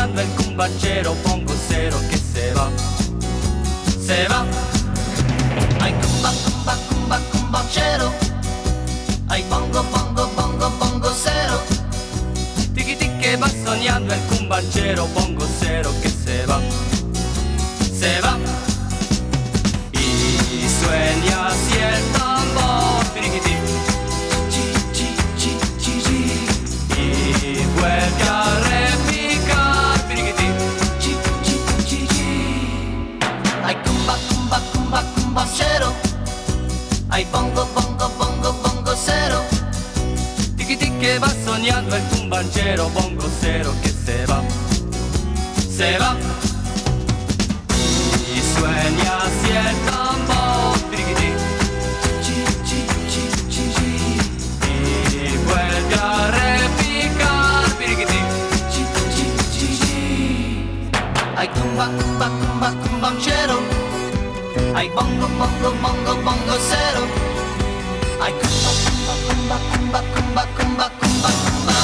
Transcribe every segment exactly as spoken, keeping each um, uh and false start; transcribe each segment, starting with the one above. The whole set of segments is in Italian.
soñando el cumbanchero pongo cero que se va, se va. Ay, cumba, cumba, cumba, cumbanchero. Ay, bongo, bongo, bongo, bongo cero. Tiki tiki que va soñando el cumbanchero pongo cero que se va, se va. Y sueña así el tambor, tiriquití, chi, chi, chi, chi, chi. Y vuelve a repicar, tiriquití, chi, chi, chi, chi. Ay, cumba, cumba, cumba, cumbanchero. Ay, bongo, bongo, bongo, bongo cero. Tiki que va soñando el cumbanchero bongo cero que se va, se va. Y sueña así el tambor, tiriquití, chi, chi, chi, chi, chi. Y vuelve a repicar, tiriquití, chi, chi, chi, chi. Ay, cumba, cumba, cumba, cumbanchero. Ay, bongo, bongo, bongo, bongo cero. Ay, cumba, cumba, cumba, cumba, cumba, cumba, cumba, cumba.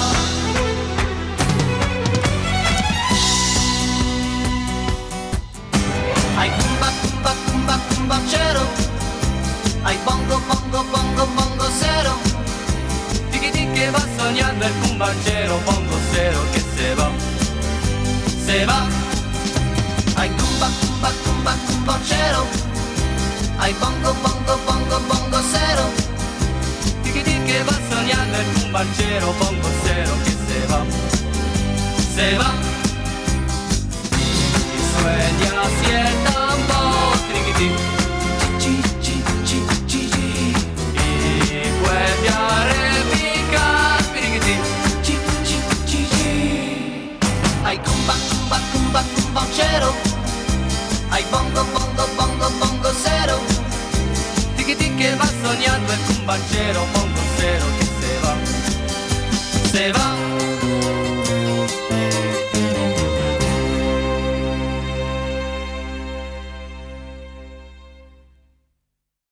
Ay, cumba, cumba, cumba, cumbanchero. Ay, bongo, bongo, bongo, bongo cero. Tiki tiki que va soñando el cumbanchero bongo cero que se va, se va. Ay, cumba, cumba, cumba, cumbanchero. Ay, bongo, bongo, bongo, bongo cero. Tiki tiki que va soñando el cumbanchero bongo cero que se va, se va. Y sueña así el